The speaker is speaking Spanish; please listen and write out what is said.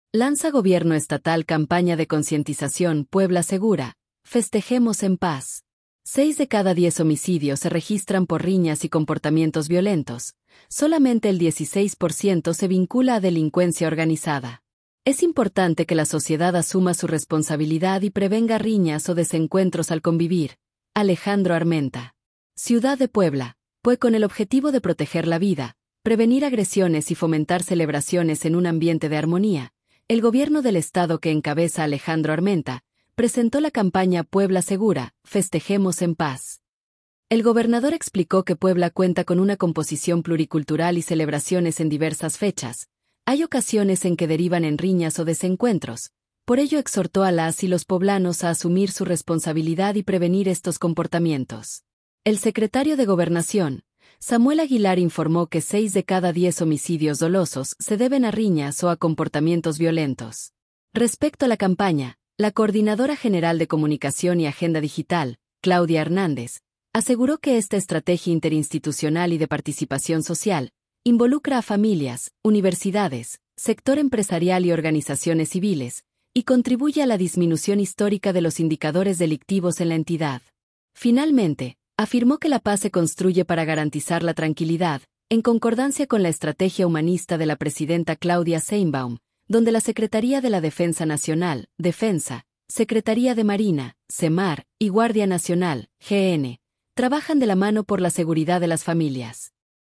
Lanza Gobierno Estatal campaña de concientización Puebla Segura, festejemos en paz. 6 de cada 10 homicidios se registran por riñas y comportamientos violentos. Solamente el 16% se vincula a delincuencia organizada. Es importante que la sociedad asuma su responsabilidad y prevenga riñas o desencuentros al convivir. Alejandro Armenta. Ciudad de Puebla, pues con el objetivo de proteger la vida, prevenir agresiones y fomentar celebraciones en un ambiente de armonía, el gobierno del estado que encabeza Alejandro Armenta presentó la campaña Puebla Segura, festejemos en paz. El gobernador explicó que Puebla cuenta con una composición pluricultural y celebraciones en diversas fechas. Hay ocasiones en que derivan en riñas o desencuentros. Por ello exhortó a las y los poblanos a asumir su responsabilidad y prevenir estos comportamientos. El secretario de Gobernación, Samuel Aguilar, informó que 6 de cada 10 homicidios dolosos se deben a riñas o a comportamientos violentos. Respecto a la campaña, la Coordinadora General de Comunicación y Agenda Digital, Claudia Hernández, aseguró que esta estrategia interinstitucional y de participación social involucra a familias, universidades, sector empresarial y organizaciones civiles, y contribuye a la disminución histórica de los indicadores delictivos en la entidad. Finalmente, afirmó que la paz se construye para garantizar la tranquilidad, en concordancia con la estrategia humanista de la presidenta Claudia Sheinbaum, donde la Secretaría de la Defensa Nacional, Defensa, Secretaría de Marina, SEMAR, y Guardia Nacional, GN, trabajan de la mano por la seguridad de las familias.